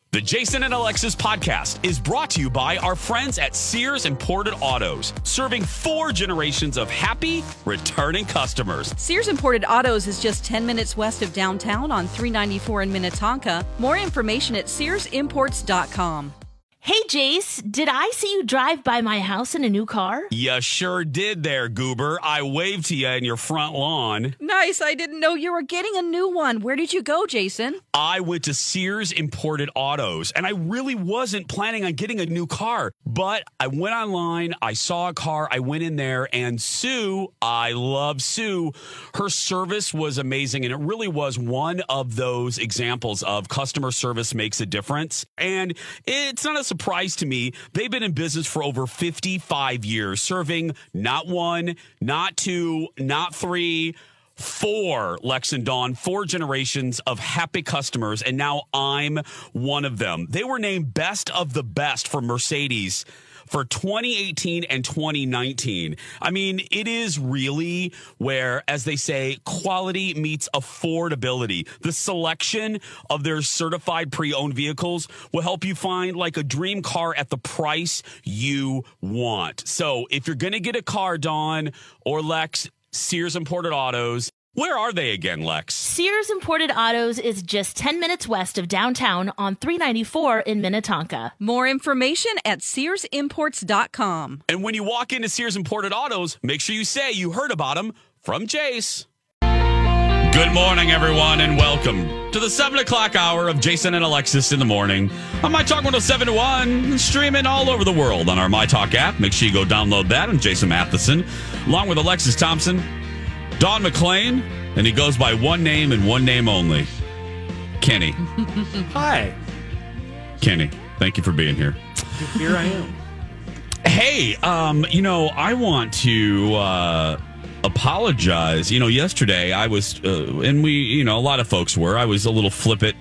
The Jason and Alexis podcast is brought to you by our friends at Sears Imported Autos, serving 4 generations of happy, returning customers. Sears Imported Autos is just 10 minutes west of downtown on 394 in Minnetonka. More information at SearsImports.com. Hey, Jace, did I see you drive by my house in a new car? You sure did there, Goober. I waved to you in your front lawn. Nice. I didn't know you were getting a new one. Where did you go, Jason? I went to Sears Imported Autos, and I really wasn't planning on getting a new car. But I went online, I saw a car, I went in there, and Sue, I love Sue, her service was amazing, and it really was one of those examples of customer service makes a difference. And it's not a surprise to me. They've been in business for over 55 years, serving not 1, not 2, not 3, 4, Lex and Dawn, 4 generations of happy customers, and now I'm one of them. They were named Best of the Best for Mercedes for 2018 and 2019. I mean, it is really where, as they say, quality meets affordability. The selection of their certified pre-owned vehicles will help you find like a dream car at the price you want. So if you're going to get a car, Dawn or Lex, Sears Imported Autos. Where are they again, Lex? Sears Imported Autos is just 10 minutes west of downtown on 394 in Minnetonka. More information at SearsImports.com. And when you walk into Sears Imported Autos, make sure you say you heard about them from Jace. Good morning, everyone, and welcome to the 7 o'clock hour of Jason and Alexis in the morning on My Talk 107.1, streaming all over the world on our My Talk app. Make sure you go download that. I'm Jason Matheson, along with Alexis Thompson, Don McClain, and he goes by one name and one name only, Kenny. Hi. Kenny, thank you for being here. Here I am. Hey, I want to apologize. Yesterday I was, and we, a lot of folks were, I was a little flippant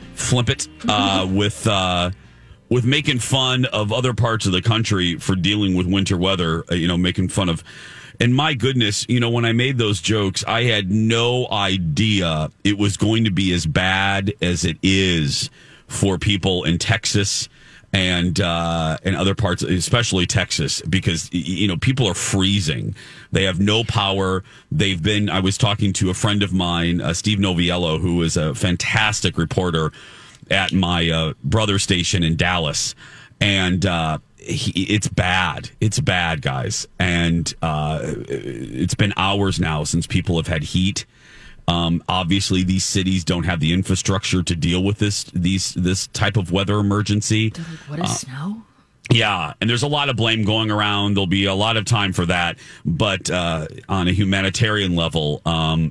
with making fun of other parts of the country for dealing with winter weather, making fun of. And my goodness, when I made those jokes, I had no idea it was going to be as bad as it is for people in Texas and other parts, especially Texas, because, people are freezing. They have no power. I was talking to a friend of mine, Steve Noviello, who is a fantastic reporter at my brother station in Dallas. And, it's bad. It's bad, guys. And it's been hours now since people have had heat. Obviously, these cities don't have the infrastructure to deal with this type of weather emergency. What is snow? Yeah, and there's a lot of blame going around. There'll be a lot of time for that. But on a humanitarian level, I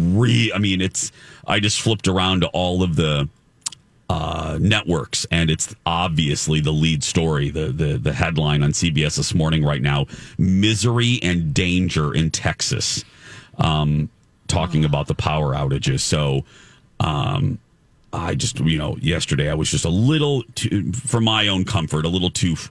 just flipped around to all of the networks, and it's obviously the lead story, the headline on CBS this morning right now: misery and danger in Texas, talking about the power outages. So I just, yesterday I was just a little too, for my own comfort, a little too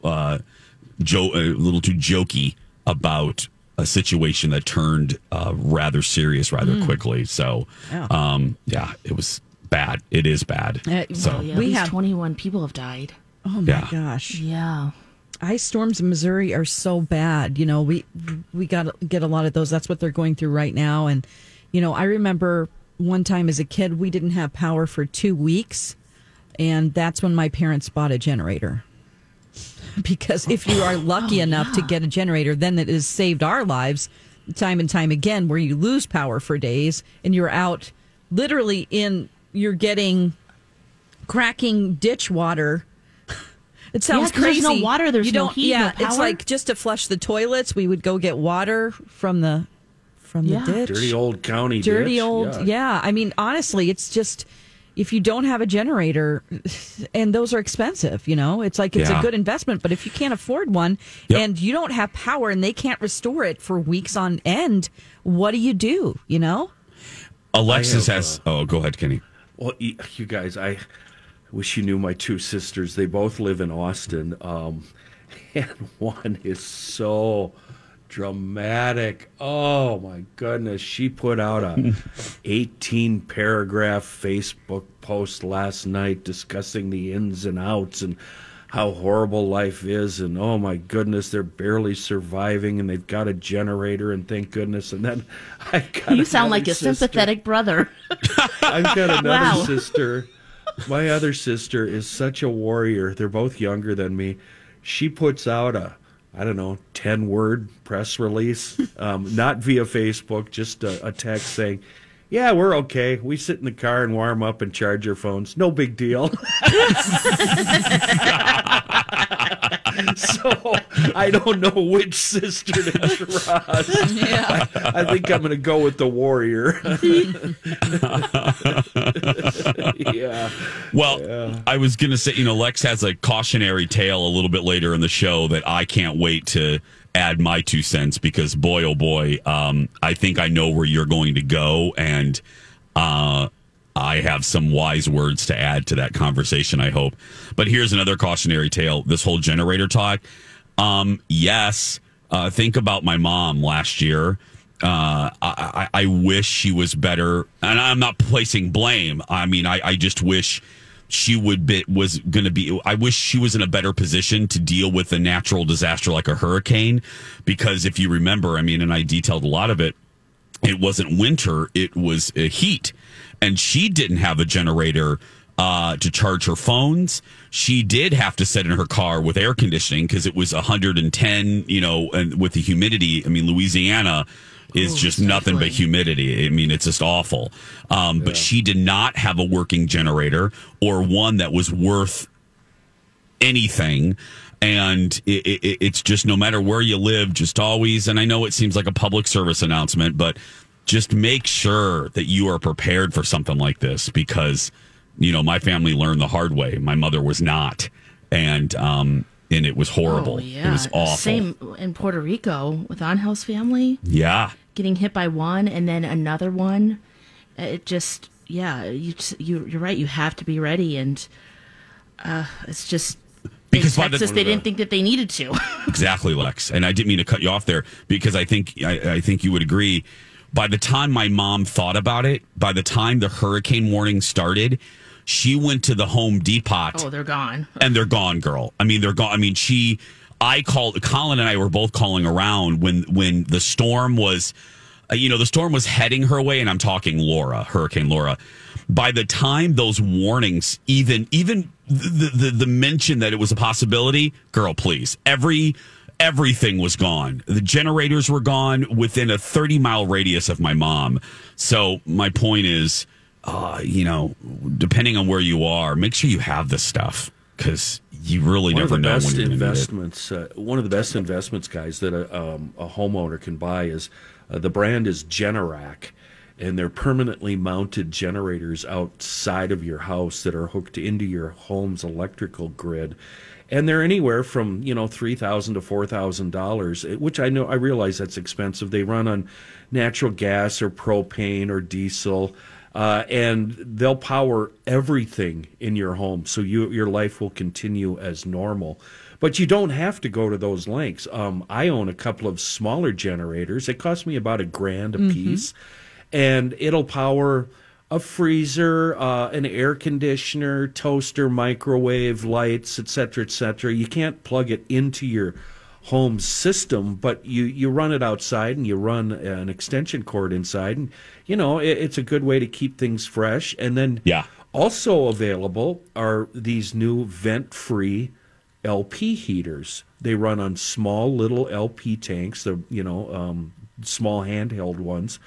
jokey about a situation that turned rather serious rather quickly. So it was bad. It is bad. We have 21 people have died. Oh my gosh. Yeah. Ice storms in Missouri are so bad. We got to get a lot of those. That's what they're going through right now. And, I remember one time as a kid, we didn't have power for 2 weeks. And that's when my parents bought a generator. Because if you are lucky enough to get a generator, then it has saved our lives time and time again, where you lose power for days and you're out literally you're getting cracking ditch water. It sounds crazy. There's no water. There's no heat. Yeah, no power. it's like just to flush the toilets, we would go get water from the ditch. Dirty old county Dirty ditch. old, yeah. I mean, honestly, it's just, if you don't have a generator, and those are expensive, it's like it's a good investment. But if you can't afford one and you don't have power and they can't restore it for weeks on end, what do you do? Alexis has. Go ahead, Kenny. Well, you guys, I wish you knew my 2 sisters. They both live in Austin, and one is so dramatic. Oh my goodness. She put out a 18 paragraph Facebook post last night discussing the ins and outs and how horrible life is, and oh my goodness, they're barely surviving, and they've got a generator, and thank goodness. And then I got You sound like a sympathetic brother. I've got another Wow. sister. My other sister is such a warrior. They're both younger than me. She puts out a, 10-word press release, not via Facebook, just a text saying, yeah, we're okay. We sit in the car and warm up and charge our phones. No big deal. So I don't know which sister to trust. Yeah. I think I'm going to go with the warrior. Yeah. Well, I was going to say, Lex has a cautionary tale a little bit later in the show that I can't wait to add my 2 cents because, boy, oh boy, I think I know where you're going to go, and I have some wise words to add to that conversation, I hope. But here's another cautionary tale, this whole generator talk. Yes, think about my mom last year. I wish she was better, and I'm not placing blame. I mean, I just wish she I wish she was in a better position to deal with a natural disaster like a hurricane, because if you remember, and I detailed a lot of it, it wasn't winter, it was heat, and she didn't have a generator to charge her phones. She did have to sit in her car with air conditioning because it was 110, and with the humidity, Louisiana is just nothing but humidity. It's just awful. But she did not have a working generator or one that was worth anything. And it's just, no matter where you live, just always, and I know it seems like a public service announcement, but just make sure that you are prepared for something like this, because, my family learned the hard way. My mother was not. And it was horrible. Oh, yeah. It was awful. Same in Puerto Rico with Angel's family. Yeah. Getting hit by one and then another one. It just, you're right. You have to be ready. And it's just, because in Texas, they didn't think that they needed to. Exactly, Lex. And I didn't mean to cut you off there, because I think you would agree. By the time my mom thought about it, by the time the hurricane warning started, she went to the Home Depot. Oh, they're gone. And they're gone, girl. They're gone. Colin and I were both calling around when the storm was, the storm was heading her way, and I'm talking Hurricane Laura. By the time those warnings, even the mention that it was a possibility, girl, please, everything was gone. The generators were gone within a 30-mile radius of my mom. So my point is, depending on where you are, make sure you have this stuff, because you really never know when you're going to need it. One of the best investments, guys, that a homeowner can buy is the brand is Generac, and they're permanently mounted generators outside of your house that are hooked into your home's electrical grid. And they're anywhere from, $3,000 to $4,000, which I realize that's expensive. They run on natural gas or propane or diesel, and they'll power everything in your home, so your life will continue as normal. But you don't have to go to those lengths. I own a couple of smaller generators. It cost me about $1,000 a piece, and it'll power a freezer, an air conditioner, toaster, microwave, lights, etc., etc. You can't plug it into your home system, but you run it outside, and you run an extension cord inside, and it's a good way to keep things fresh. And then also available are these new vent-free LP heaters. They run on small little LP tanks, the small handheld ones.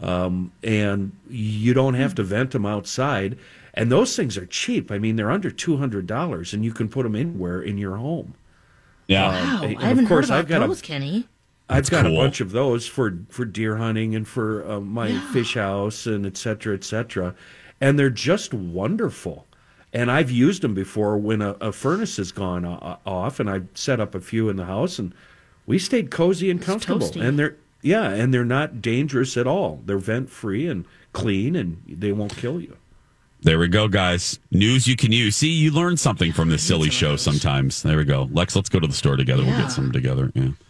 And you don't have to vent them outside. And those things are cheap. They're under $200, and you can put them anywhere in your home. Yeah. Wow, And I haven't of course, heard about those, Kenny. I've got cool. a bunch of those for deer hunting and for my fish house and et cetera, et cetera. And they're just wonderful. And I've used them before when a furnace has gone off, and I've set up a few in the house, and we stayed cozy and comfortable. Toasty. And they're not dangerous at all. They're vent-free and clean, and they won't kill you. There we go, guys. News you can use. See, you learn something from this silly show sometimes. There we go. Lex, let's go to the store together. We'll get some together. Yeah.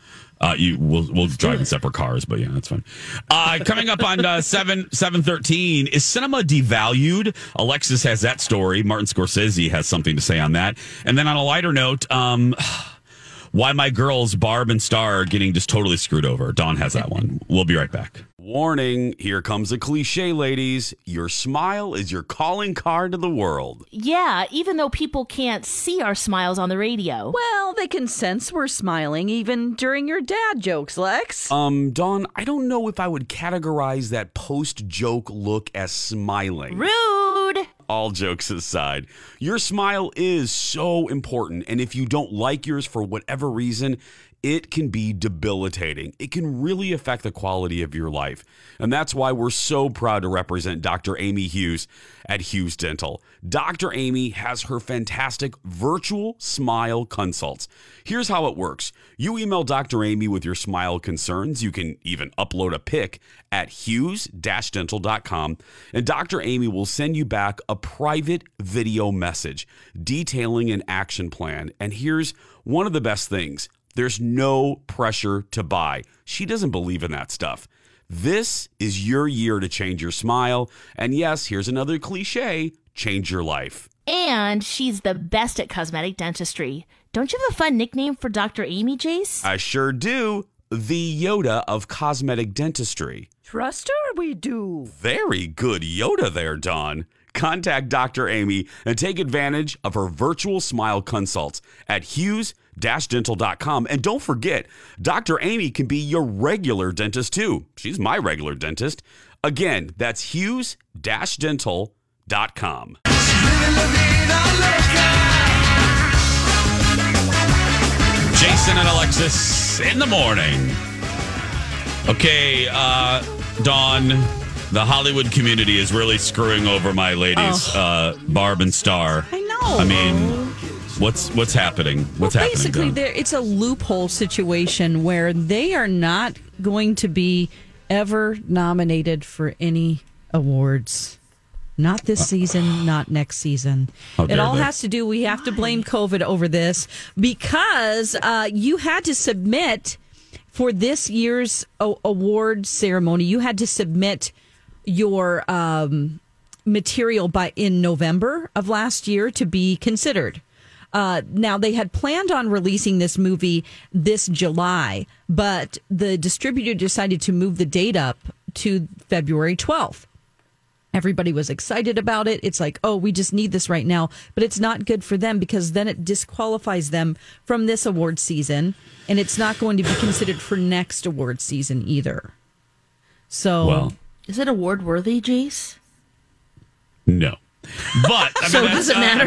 We'll drive in separate cars, but yeah, that's fine. Coming up on 7:13, is cinema devalued? Alexis has that story. Martin Scorsese has something to say on that. And then on a lighter note, why my girls Barb and Star are getting just totally screwed over. Dawn has that one. We'll be right back. Warning, here comes a cliche, ladies. Your smile is your calling card to the world. Yeah, even though people can't see our smiles on the radio. Well, they can sense we're smiling even during your dad jokes, Lex. Dawn, I don't know if I would categorize that post-joke look as smiling. Rude! All jokes aside, your smile is so important, and if you don't like yours for whatever reason, it can be debilitating. It can really affect the quality of your life. And that's why we're so proud to represent Dr. Amy Hughes at Hughes Dental. Dr. Amy has her fantastic virtual smile consults. Here's how it works. You email Dr. Amy with your smile concerns. You can even upload a pic at hughes-dental.com, and Dr. Amy will send you back a private video message detailing an action plan. And here's one of the best things. There's no pressure to buy. She doesn't believe in that stuff. This is your year to change your smile. And yes, here's another cliche, change your life. And she's the best at cosmetic dentistry. Don't you have a fun nickname for Dr. Amy, Jace? I sure do. The Yoda of cosmetic dentistry. Trust her, we do. Very good Yoda there, Dawn. Contact Dr. Amy and take advantage of her virtual smile consults at hughes-dental.com. And don't forget, Dr. Amy can be your regular dentist too. She's my regular dentist. Again, that's hughes-dental.com. Jason and Alexis in the morning. Okay, Dawn. The Hollywood community is really screwing over my ladies, Barb and Star. I know. I mean, what's happening? What's happening? Basically, it's a loophole situation where they are not going to be ever nominated for any awards. Not this season, not next season. It all has to do, we have to blame COVID over this because you had to submit for this year's award ceremony, you had to submit your material in November of last year to be considered. Now, they had planned on releasing this movie this July, but the distributor decided to move the date up to February 12th. Everybody was excited about it. It's like, oh, we just need this right now. But it's not good for them because then it disqualifies them from this award season, and it's not going to be considered for next award season either. So... Well, is it award worthy, Jace? No. But I mean, so does it matter?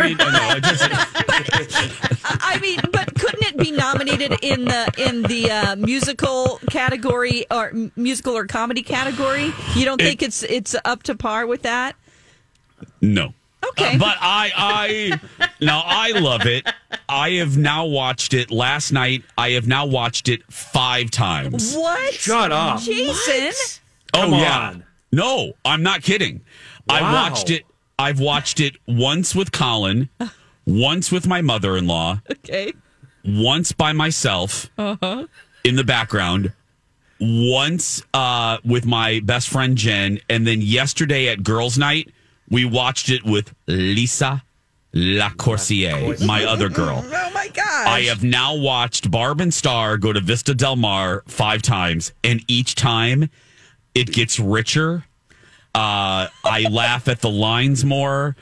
But couldn't it be nominated in the musical category or musical or comedy category? You don't think it's up to par with that? No. Okay. But I love it. I have now watched it last night. I have now watched it 5 times. What? Shut up. Jason? Come on. No, I'm not kidding. Wow. I've watched it once with Colin, once with my mother-in-law, Okay. once by myself in the background, once with my best friend Jen, and then yesterday at girls' night, we watched it with Lisa Lacourcier, my other girl. Oh, my gosh. I have now watched Barb and Star go to Vista Del Mar 5 times, and each time it gets richer. I laugh at the lines more.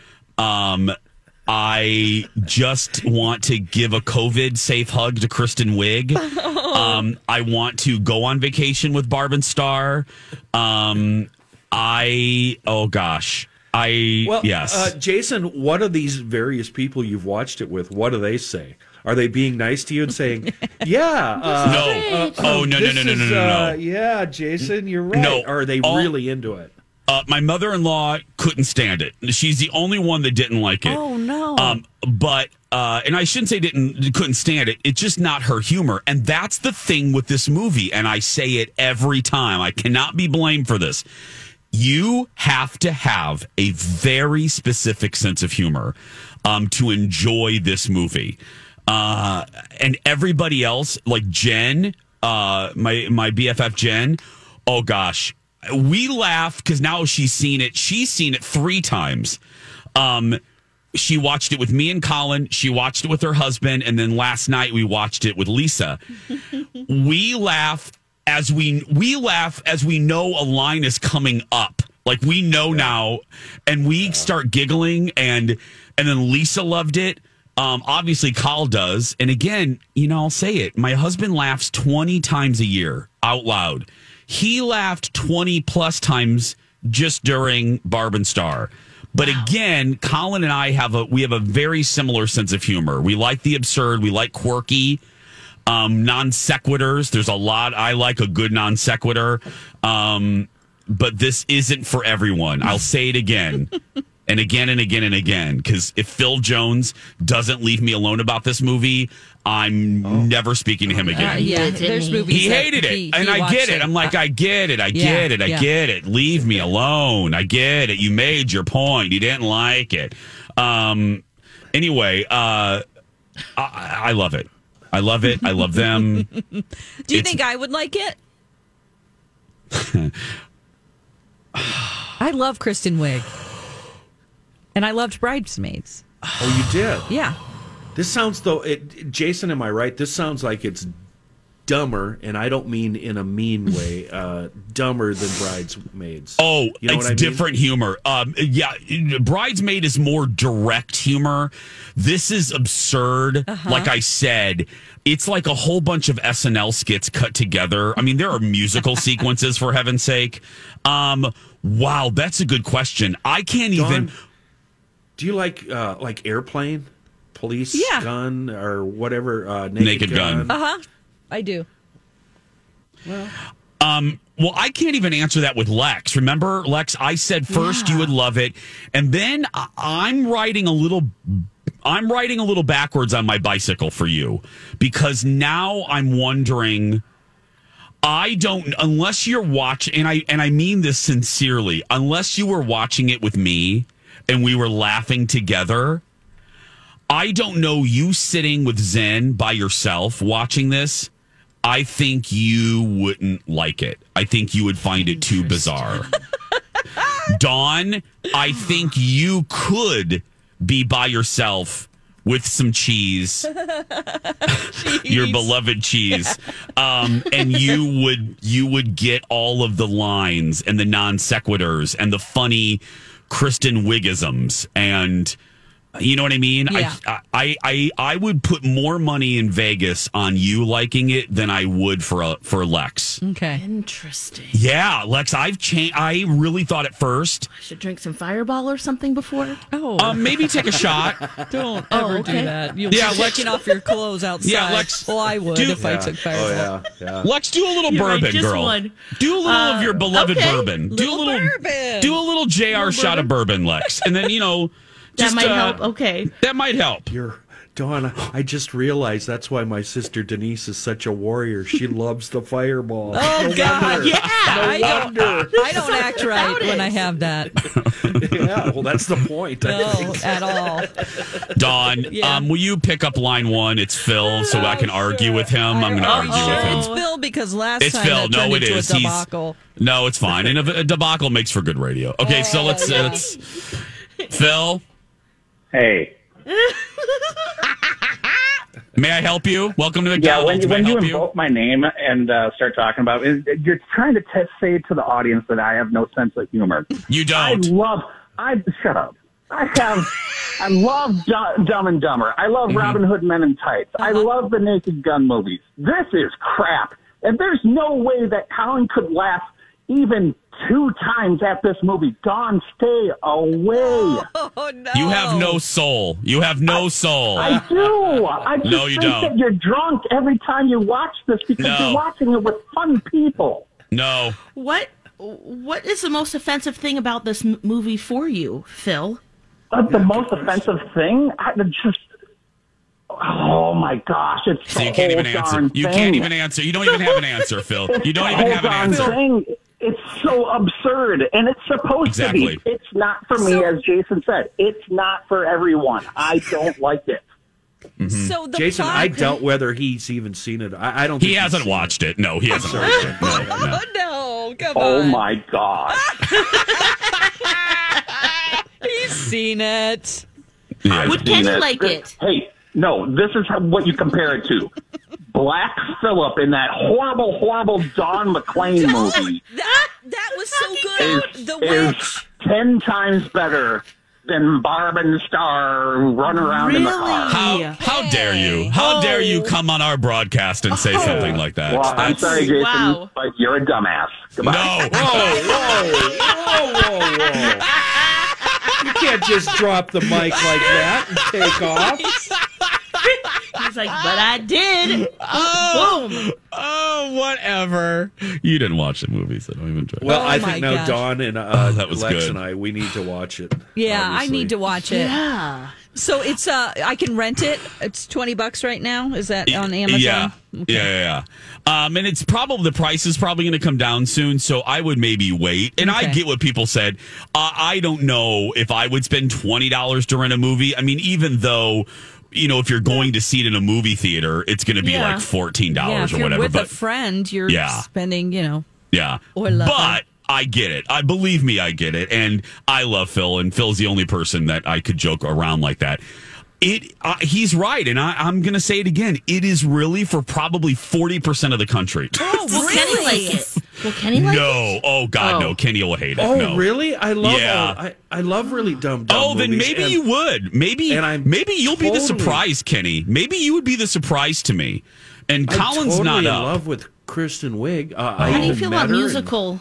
I just want to give a COVID safe hug to Kristen Wiig. I want to go on vacation with Barb and Star. Yes. Jason, what are these various people you've watched it with? What do they say? Are they being nice to you and saying, yeah? No. No. Yeah, Jason, you're right. No. Or are they really into it? My mother-in-law couldn't stand it. She's the only one that didn't like it. Oh, no. But I shouldn't say couldn't stand it. It's just not her humor. And that's the thing with this movie. And I say it every time. I cannot be blamed for this. You have to have a very specific sense of humor to enjoy this movie. And everybody else, like Jen, my BFF Jen. Oh gosh, we laugh because now she's seen it. She's seen it 3 times. She watched it with me and Colin. She watched it with her husband, and then last night we watched it with Lisa. We laugh as we know a line is coming up. Like we know now, and we start giggling, and then Lisa loved it. Obviously, Carl does, and again, I'll say it. My husband laughs 20 times a year out loud. He laughed 20 plus times just during Barb and Star. But again, Colin and I have a very similar sense of humor. We like the absurd. We like quirky non sequiturs. There's a lot. I like a good non sequitur. But this isn't for everyone. I'll say it again and again and again and again. Because if Phil Jones doesn't leave me alone about this movie, I'm never speaking to him again. There's movies he hated it, and I get it. I'm like, I get it. I get it. Leave me alone. I get it. You made your point. You didn't like it. Anyway, I love it. I love it. I love them. Do you think I would like it? I love Kristen Wiig. And I loved Bridesmaids. Oh, you did? Yeah. This sounds, Jason, am I right? This sounds like it's dumber, and I don't mean in a mean way, dumber than Bridesmaids. Oh, you know it's different humor. Bridesmaid is more direct humor. This is absurd. Like I said, it's like a whole bunch of SNL skits cut together. I mean, there are musical sequences, for heaven's sake. Wow, that's a good question. I can't even... Do you like Airplane? Police Gun or whatever? Naked Gun. I do. Well, I can't even answer that with Lex. Remember, Lex, I said first you would love it, and then I'm riding a little backwards on my bicycle for you, because now I'm wondering. Unless you're watching, and I mean this sincerely, unless you were watching it with me and we were laughing together, I don't know you sitting with Zen by yourself watching this. I think you wouldn't like it. I think you would find it too bizarre. Dawn, I think you could be by yourself with some cheese. Your beloved cheese. And you would get all of the lines and the non sequiturs and the funny Kristen Wiigisms, and you know what I mean? Yeah. I would put more money in Vegas on you liking it than I would for Lex. Okay. Interesting. Yeah, Lex, I've changed. I really thought at first I should drink some Fireball or something before. Oh, maybe take a shot. don't ever do that. You'll Yeah, be Lex- taking off your clothes outside. Yeah, Lex, well, I would if I took Fireball. Oh, yeah. Lex, do a little You're right, bourbon, just girl. one. Do a little of your beloved okay. bourbon. Bourbon. Do a little JR shot of bourbon, Lex, and then That might help. Okay. That might help. Dawn, I just realized that's why my sister Denise is such a warrior. She loves the Fireball. Oh, God. Yeah. I don't act right when I have that. Yeah, well, that's the point. No, at all. Dawn, will you pick up line 1? It's Phil, so I can argue with him. I'm going to argue with him. It's Phil because last It's time Phil. that turned No, it into is. a debacle. No, it's fine. And a debacle makes for good radio. Okay, so let's Phil. Hey. May I help you? Welcome to the Yeah, when you invoke my name and start talking about it, you're trying to say to the audience that I have no sense of humor. You don't. Shut up. I love Dumb and Dumber. I love Robin Hood Men in Tights. I love the Naked Gun movies. This is crap. And there's no way that Colin could laugh even 2 times at this movie. Dawn, stay away. Oh, no. You have no soul. You have no soul. I do. I just No, you think don't. that you're drunk every time you watch this because No. you're watching it with fun people. No. What is the most offensive thing about this movie for you, Phil? The most offensive thing? Oh my gosh! It's So the you can't even whole answer. darn You thing. can't even answer. You don't even have an answer, Phil. It's You don't the even whole have an darn answer. thing. It's so absurd, and it's supposed Exactly. to be. It's not for me, as Jason said. It's not for everyone. I don't like it. So the Jason, plot- I doubt whether he's even seen it. I don't think He he's hasn't seen watched it. No, he hasn't watched it. No, no. No, come Oh on. my God. He's seen it. Yeah. Would Kenny like it? Hey, no, this is what you compare it to. Black Phillip in that horrible, horrible Don McClane movie That was so good. The is witch. 10 times better than Barb and Star run around in the car. How dare you? How dare you come on our broadcast and say something like that? Well, I'm sorry, Jason, Wow. but you're a dumbass. Goodbye. No. whoa. You can't just drop the mic like that and take off. He's like, but I did. Boom. Oh, whatever. You didn't watch the movie, so don't even try. Well, Oh I my think now gosh. Dawn and that was Lex good. and I, we need to watch it. Yeah, obviously. I need to watch it. Yeah. So it's I can rent it. It's $20 right now. Is that on Amazon? Yeah. Okay. Yeah. And it's probably, the price is probably going to come down soon, so I would maybe wait. And I Okay. get what people said. I don't know if I would spend $20 to rent a movie. I mean, even though, if you're going to see it in a movie theater, it's going to be like $14 Yeah, if or you're whatever. with a But friend, you're Yeah. spending, yeah. Or love But I get it. I believe me, I get it. And I love Phil, and Phil's the only person that I could joke around like that. He's right, and I'm going to say it again. It is really for probably 40% of the country. Oh, will Kenny like it? Will Kenny like it? No. Oh, God, Oh. no. Kenny will hate it. Oh, no. really? I love Yeah. I love really dumb Oh, then movies, maybe and- you would. Maybe you'll be the totally- surprise, Kenny. Maybe you would be the surprise to me. And I'm Colin's totally not in up. love with Kristen Wiig. How do you feel about musical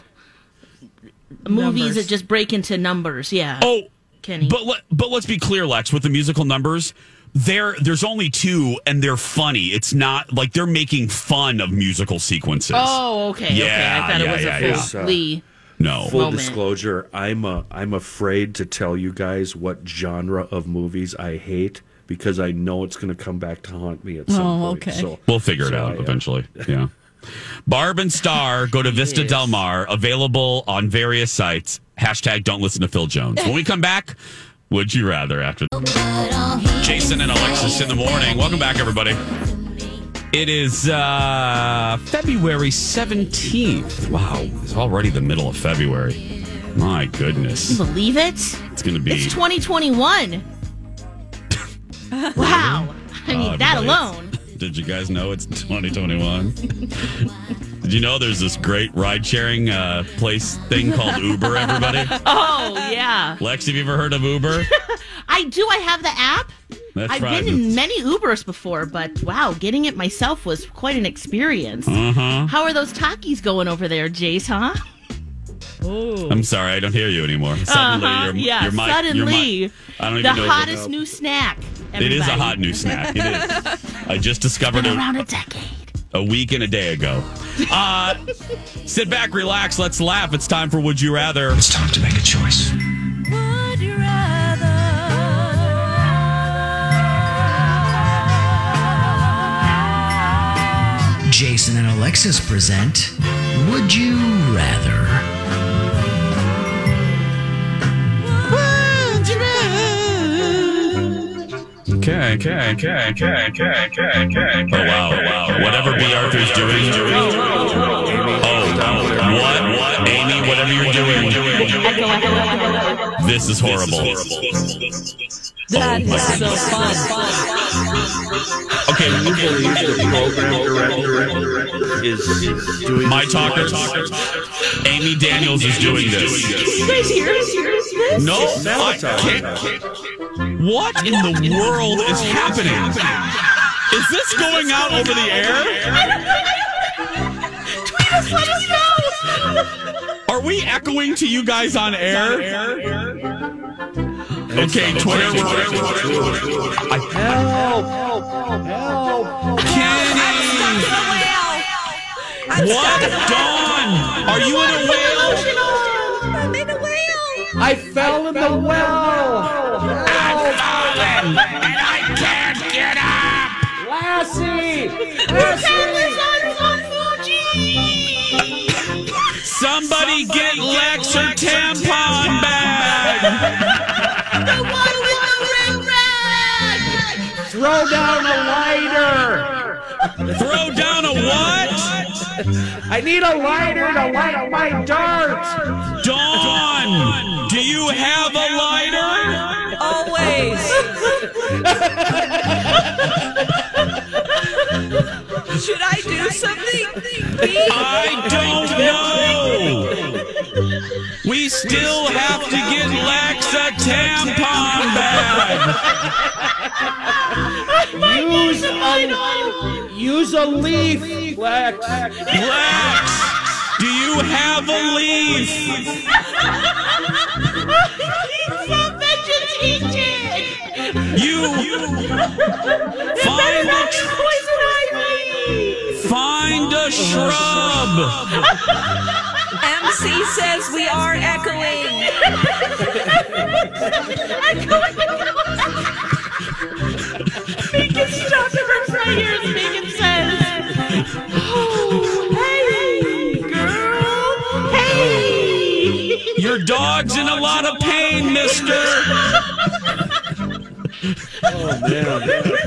movies Numbers. that just break into numbers? Yeah. Oh, Kenny. but let's be clear, Lex, with the musical numbers. There's only 2, and they're funny. It's not like they're making fun of musical sequences. Oh, okay. Yeah, okay. I thought it was yeah, a yeah. fully. No. Full moment. disclosure, I'm afraid to tell you guys what genre of movies I hate because I know it's going to come back to haunt me at some point. okay. So We'll figure it out eventually. Yeah. Barb and Star, go to Vista Del Mar, available on various sites. # don't listen to Phil Jones. When we come back, would you rather after Jason and Alexis in the morning. Welcome back, everybody. It is February 17th. Wow, it's already the middle of February. My goodness. Believe it? It's going to be... It's 2021. Wow. I mean, that everybody, alone. Did you guys know it's 2021? Did you know there's this great ride-sharing place thing called Uber, everybody? Oh, yeah. Lex, have you ever heard of Uber? I do. I have the app. That's I've right. been in many Ubers before, but wow, getting it myself was quite an experience. Uh-huh. How are those Takis going over there, Jace, huh? I'm sorry, I don't hear you anymore. Suddenly, Yeah, suddenly. I don't The even know. hottest new snack. It is a everybody. hot new snack. It is. I just discovered Been it around a decade. a week and a day ago. Sit back, relax, let's laugh. It's time for Would You Rather. It's time to make a choice. Would you rather? Jason and Alexis present Would You Rather? Okay. Oh, wow. Whatever B. Arthur's doing. What? Amy, whatever you're doing. This is horrible. That Oh, my is so goodness. fun. Okay, Can you believe the program director is doing my this talker. live? Amy Daniels is doing this. You guys hear this? No, I Sabotage. can't. What in the world is happening? Is this going out over the air? Let us know. Are we echoing to you guys on air? Okay, Twitter. Kenny! What? Dawn! Are you in a whale? I'm in a whale. I fell in the well. And I can't get up! Lassie! Somebody get Lex her tampon bag! throw down a lighter. Throw down a what? I need a lighter to light my darts. Dawn, do you have a lighter? Always. Should I do something? I don't know. We still have to get Lex a tampon bag. Use a leaf, Lex. Lex, do you have a leaf? You find a shrub. MC says we are echoing. Bacon stop the first right here. Bacon says, "Oh, hey, girl, hey." Your dog's in a lot of pain, mister. Oh, man.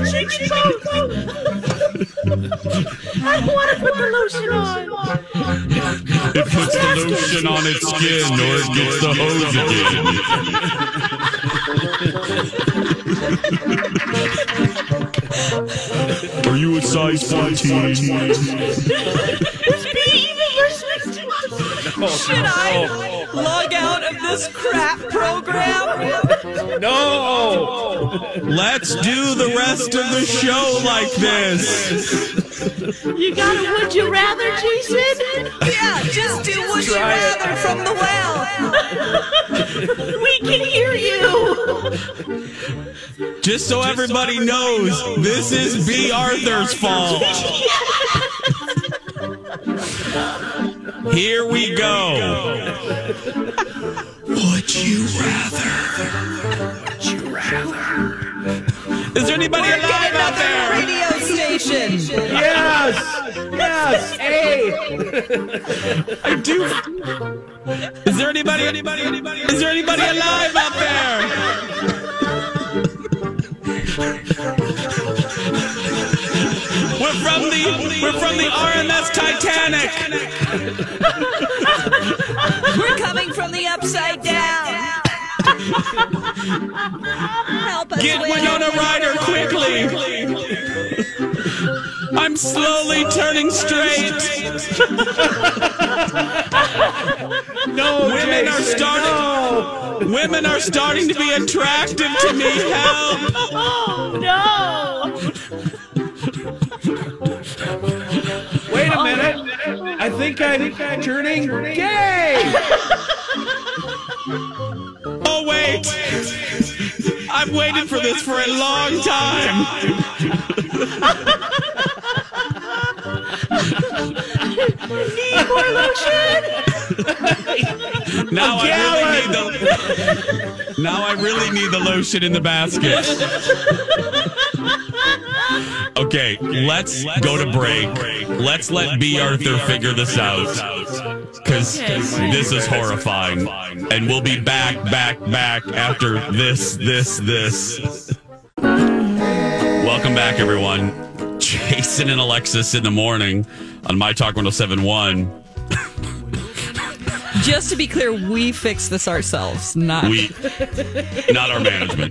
I want to put the lotion on. It puts the lotion on its skin, or it gets the hose again. Are you a size 14? Should I log out of this crap program? No! Let's do the rest of the show like this. You got a would you rather, Jason? Yeah, just do would you rather from the well. We can hear you. Just so everybody knows, this is B. Arthur's fault. Here we go. Would you rather? Would you rather? Is there anybody alive out there? Radio station. Yes! Yes! Hey! I do. Is there anybody? Is there anybody alive out there? We're from the RMS Titanic. We're coming from the upside down. Help us, Get Winona Ryder quickly. I'm slowly turning straight. No, Women are starting. No. Women are starting to be attractive to me. Help! Oh, no. Wait a minute. I think I'm turning gay. Oh wait! I've waited for this for a long time. Need more lotion? Now I really need the lotion in the basket. Okay, let's go to break. Let's let B. Arthur figure this out. Because this is horrifying. And we'll be back after this. Welcome back, everyone. Jason and Alexis in the morning on My Talk 107.1. Just to be clear, we fix this ourselves, not Not our management.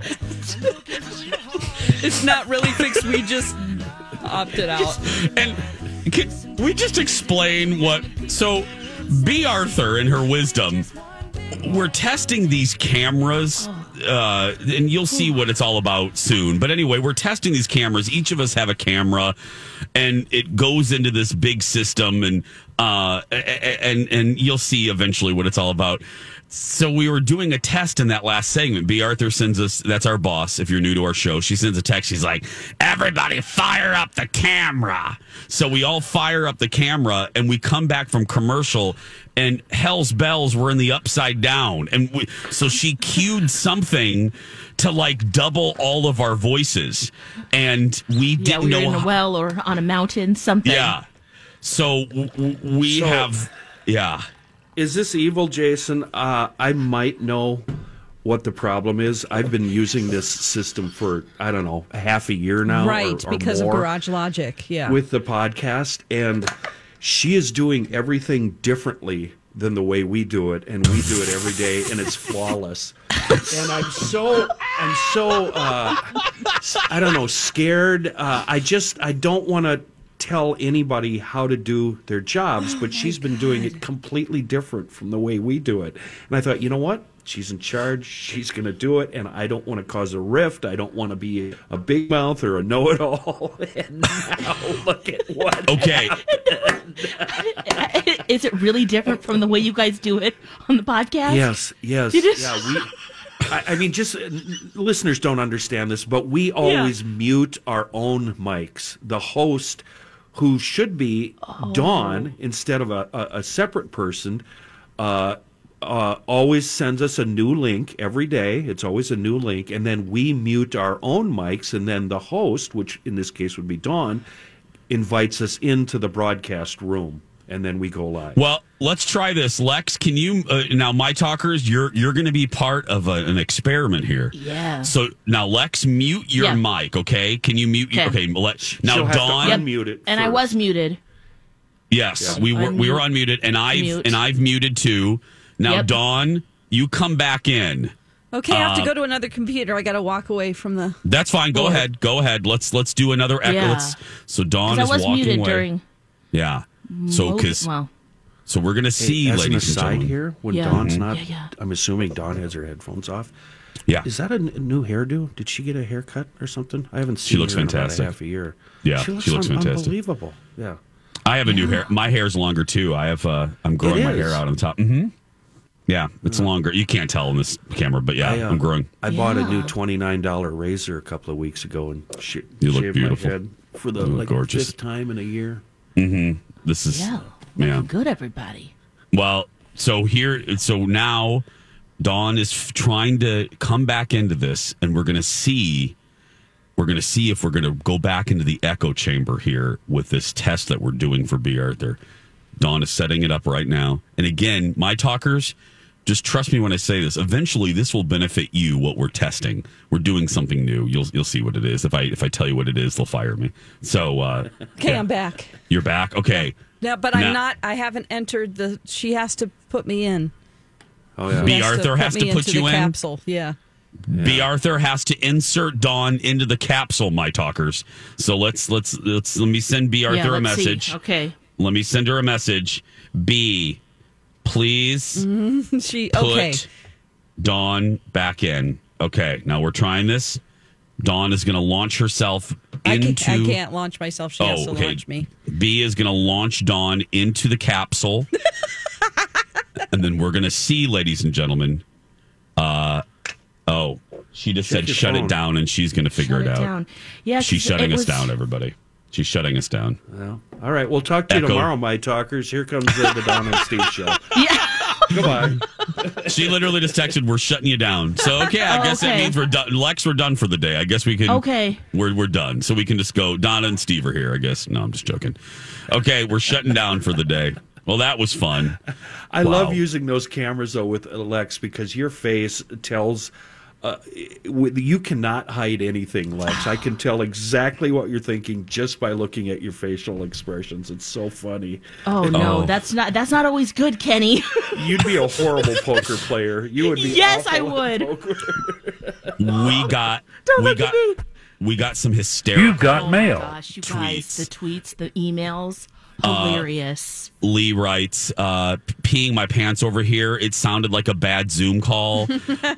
It's not really fixed. We just opted out. And can we just explain what? So, B. Arthur, in her wisdom, we're testing these cameras, and you'll see what it's all about soon. But anyway, we're testing these cameras. Each of us have a camera, and it goes into this big system, and you'll see eventually what it's all about. So we were doing a test in that last segment. B. Arthur sends us, that's our boss, if you're new to our show. She sends a text. She's like, everybody fire up the camera. So we all fire up the camera, and we come back from commercial, and hell's bells were in the upside down. And so she cued something to like double all of our voices. And we didn't know. In a well or on a mountain, something. Yeah. So we have. Is this evil, Jason? I might know what the problem is? I've been using this system for, I don't know, half a year now. Right, or because more of Garage Logic. Yeah. with the podcast, and she is doing everything differently than the way we do it, and we do it every day, and it's flawless. And I'm so I don't know, scared. I don't want to tell anybody how to do their jobs, but she's been doing it completely different from the way we do it. And I thought, you know what? She's in charge. She's going to do it, and I don't want to cause a rift. I don't want to be a big mouth or a know-it-all. And now look at what. Okay. Is it really different from the way you guys do it on the podcast? Yes. Yeah, I mean, just listeners don't understand this, but we always mute our own mics. The host, who should be Dawn instead of a separate person, always sends us a new link every day. It's always a new link, and then we mute our own mics, and then the host, which in this case would be Dawn, invites us into the broadcast room, and then we go live. Well, let's try this. Lex, can you now, my talkers, you're going to be part of an experiment here. Yeah. So now, Lex, mute your mic, okay? Can you mute? Okay. Now, She'll have Dawn, to unmute it And first. I was muted. yes, we were unmuted, and I've muted too. Now, Dawn, you come back in. Okay, I have to go to another computer. I got to walk away from the. That's fine. Go ahead. Let's do another echo. Yeah. So Dawn is I was walking muted away. during. Yeah. So so we're gonna see, as an ladies and aside gentlemen. here, when Yeah. Dawn's not, Yeah. I'm assuming Dawn has her headphones off. Yeah. Is that a new hairdo? Did she get a haircut or something? I haven't seen She looks her in fantastic. about a half a year. Yeah, she looks, she looks fantastic. Unbelievable. Yeah. I have a new hair. My hair's longer too. I have. I'm growing my hair out on top. Mm-hmm. Yeah, it's longer. You can't tell in this camera, but yeah, I'm growing. I bought a new $29 razor a couple of weeks ago and You look shaved beautiful. my head for the You look gorgeous. 5th time in a year. Mm-hmm. This is Looking good, everybody. Well, so now Dawn is trying to come back into this, and we're going to see if we're going to go back into the echo chamber here with this test that we're doing for B. Arthur. Dawn is setting it up right now. And again, my talkers, just trust me when I say this. Eventually, this will benefit you, what we're testing. We're doing something new. You'll see what it is. If I tell you what it is, they'll fire me. So Okay, I'm back. You're back? Okay. Yeah, but I'm not. I haven't entered the. She has to put me in. Oh, yeah. B. Arthur has to put you in? Capsule. Yeah. B. Arthur has to insert Dawn into the capsule, my talkers. So let me send B. Arthur a message. See. Okay. Let me send her a message. B, please put Dawn back in. Okay, now we're trying this. Dawn is going to launch herself into... I can't launch myself. She has to launch me. B is going to launch Dawn into the capsule. And then we're going to see, ladies and gentlemen... she just said shut it down, and she's going to figure it out. Down. Yeah, she's shutting us down, everybody. She's shutting us down. Well, all right, we'll talk to you tomorrow, my talkers. Here comes the Dawn and Steve show. Yeah. Goodbye. She literally just texted, "We're shutting you down." So I guess that means we're done. Lex, we're done for the day. I guess we can. Okay. We're done. So we can just go. Donna and Steve are here. I guess. No, I'm just joking. Okay, we're shutting down for the day. Well, that was fun. I love using those cameras though with Lex because your face tells. You cannot hide anything, Lex. I can tell exactly what you're thinking just by looking at your facial expressions. It's so funny. Oh no, that's not always good, Kenny. You'd be a horrible poker player. You would be. Yes, awful I at would. poker. We got some hysterical. You got mail. Gosh, you guys, the tweets, the emails, hilarious. Lee writes, peeing my pants over here. It sounded like a bad Zoom call.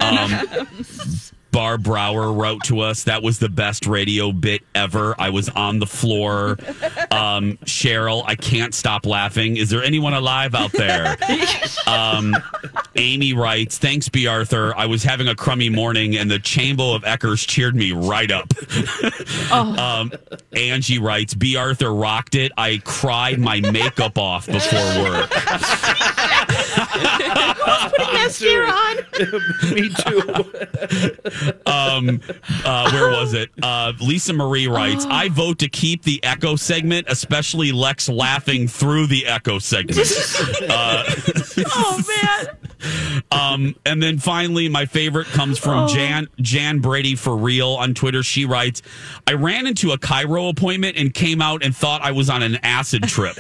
Barb Brower wrote to us, that was the best radio bit ever. I was on the floor. Cheryl, I can't stop laughing. Is there anyone alive out there? Amy writes, thanks, B. Arthur. I was having a crummy morning and the Chamber of Eckers cheered me right up. Angie writes, B. Arthur rocked it. I cried my makeup off before work. Putting mascara on. Me too. Where was it? Lisa Marie writes, I vote to keep the echo segment, especially Lex laughing through the echo segment. Oh man. And then finally, my favorite comes from Jan Brady for real on Twitter. She writes, I ran into a chiro appointment and came out and thought I was on an acid trip.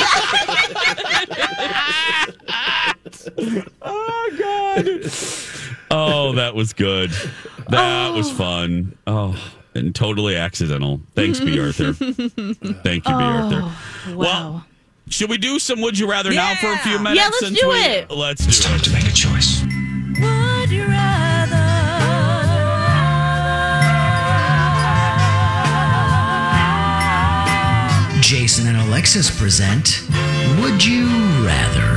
Oh, God. Oh, that was good. That was fun. Oh, and totally accidental. Thanks, B. Arthur. Thank you, B. Arthur. Wow. Well, should we do some Would You Rather now for a few minutes? Yeah, let's do it. Let's do It's time to make a choice. Would you rather? Jason and Alexis present Would You Rather?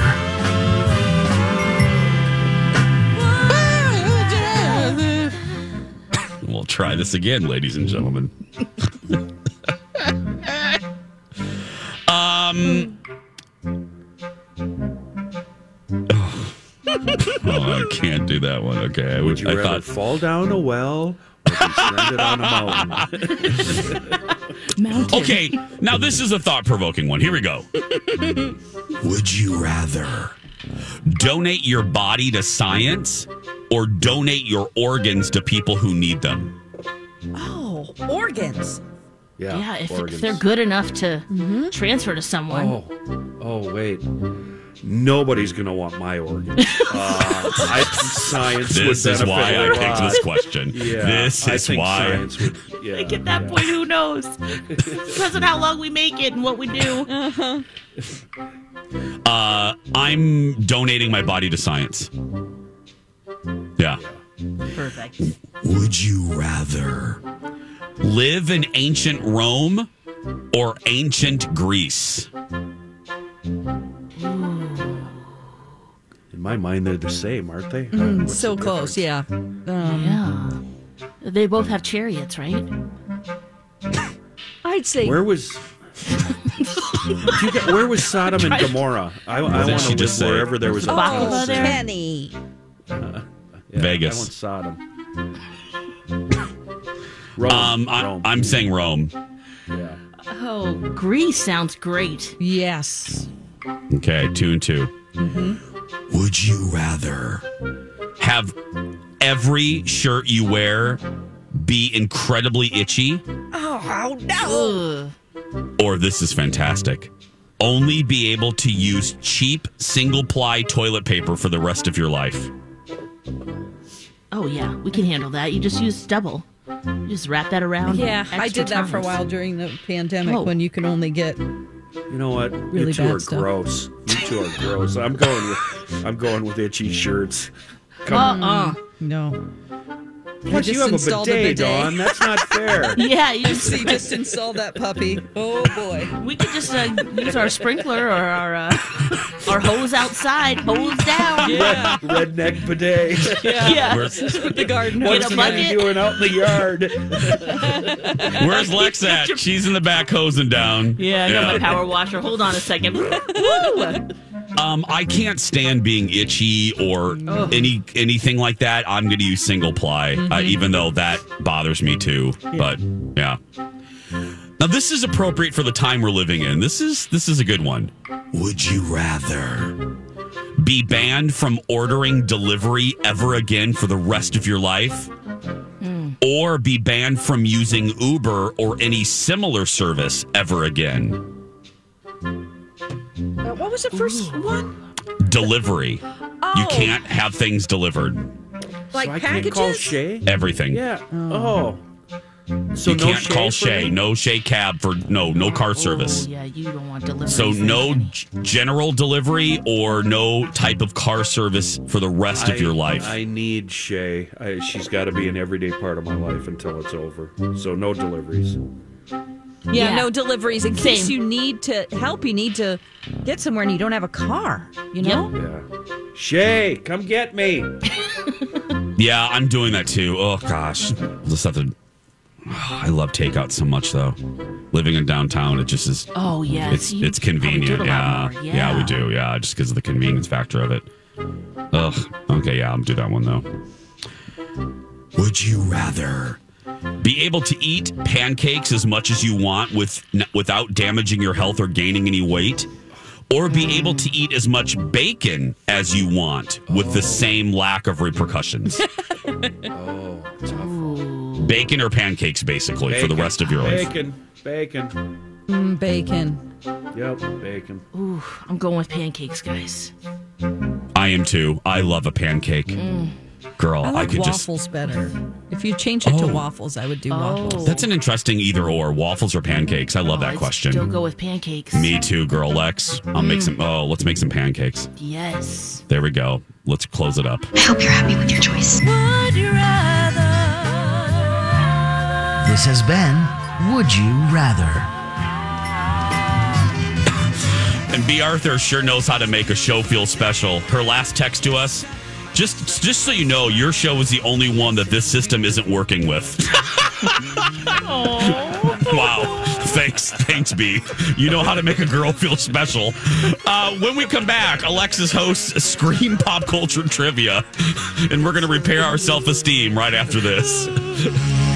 We'll try this again, ladies and gentlemen. I can't do that one. Okay. Would you rather fall down a well or be stranded on a mountain? Okay, now this is a thought-provoking one. Here we go. Would you rather donate your body to science or donate your organs to people who need them? Oh, organs. Yeah, if organs. they're good enough to transfer to someone. Oh, wait. Nobody's going to want my organs. I think science would This is benefit why a I lot. picked this question. Yeah, This I is think why. science would, yeah, Like at that point, who knows? Depends on how long we make it and what we do. I'm donating my body to science. Yeah. Perfect. Would you rather live in ancient Rome or ancient Greece? In my mind, they're the same, aren't they? What's So the close, difference? yeah. Yeah. They both have chariots, right? I'd say Where was Sodom and Gomorrah? I want did to she live just say? wherever there was a Baklava house. there? Penny. Yeah, Vegas. I want Sodom. Rome. Rome. I'm saying Rome. Yeah. Oh, Greece sounds great. Yes. Okay, 2 and 2. Would you rather have every shirt you wear be incredibly itchy, Oh, no. Ugh. or this is fantastic, only be able to use cheap single-ply toilet paper for the rest of your life? Oh, yeah. We can handle that. You just use double. You just wrap that around. Yeah, I extra did that for a times. while during the pandemic Oh. when you can only get. You know what? Really you two bad are stuff. gross. You two are gross. I'm going with itchy shirts. Come on. No. Plus, you have a installed bidet, Dawn. That's not fair. Yeah, you just, So you just installed that puppy. Oh, boy. we could just use our sprinkler or our hose outside, hose down. Yeah. Redneck bidet. Yeah. Where's, With the garden What's a the bucket? man doing out in the yard? where's Lex at? She's in the back hosing down. Yeah, I got my power washer. Hold on a second. Woo! I can't stand being itchy or anything like that. I'm going to use single ply, even though that bothers me too. But yeah. Now this is appropriate for the time we're living in. This is a good one. Would you rather be banned from ordering delivery ever again for the rest of your life, or be banned from using Uber or any similar service ever again? What was the first one? Delivery. You can't have things delivered. Like So I packages? can't call Shay? Everything. Yeah. Oh. So You no can't call for Shay. me? No Shay cab for no car service. Oh, yeah, you don't want delivery. So no general delivery or no type of car service for the rest of your life. I need Shay. She's got to be an everyday part of my life until it's over. So no deliveries. Yeah, no deliveries. In case Same. you need to help, you need to get somewhere and you don't have a car, you know? Yeah. Shay, come get me. Yeah, I'm doing that too. Oh gosh, just have to. I love takeout so much though. Living in downtown, it just is. Oh, yeah. It's convenient. Yeah, we do. Yeah, just because of the convenience factor of it. Ugh. Okay, yeah, I'll do that one though. Would you rather be able to eat pancakes as much as you want without damaging your health or gaining any weight, or be able to eat as much bacon as you want with the same lack of repercussions? Bacon or pancakes, basically, for the rest of your life. Bacon. Bacon. Yep, bacon. Ooh, I'm going with pancakes, guys. I am too. I love a pancake. Girl, I like could waffles better. If you change it to waffles, I would do waffles. That's an interesting either or, waffles or pancakes. I love that I'd question. Still go with pancakes. Me too, girl. Lex, let's make some pancakes. Yes. There we go. Let's close it up. I hope you're happy with your choice. Would you rather? This has been Would You Rather? And B. Arthur sure knows how to make a show feel special. Her last text to us, just so you know, your show is the only one that this system isn't working with. Wow. Thanks, B. You know how to make a girl feel special. When we come back, Alexis hosts Scream Pop Culture Trivia, and we're going to repair our self-esteem right after this.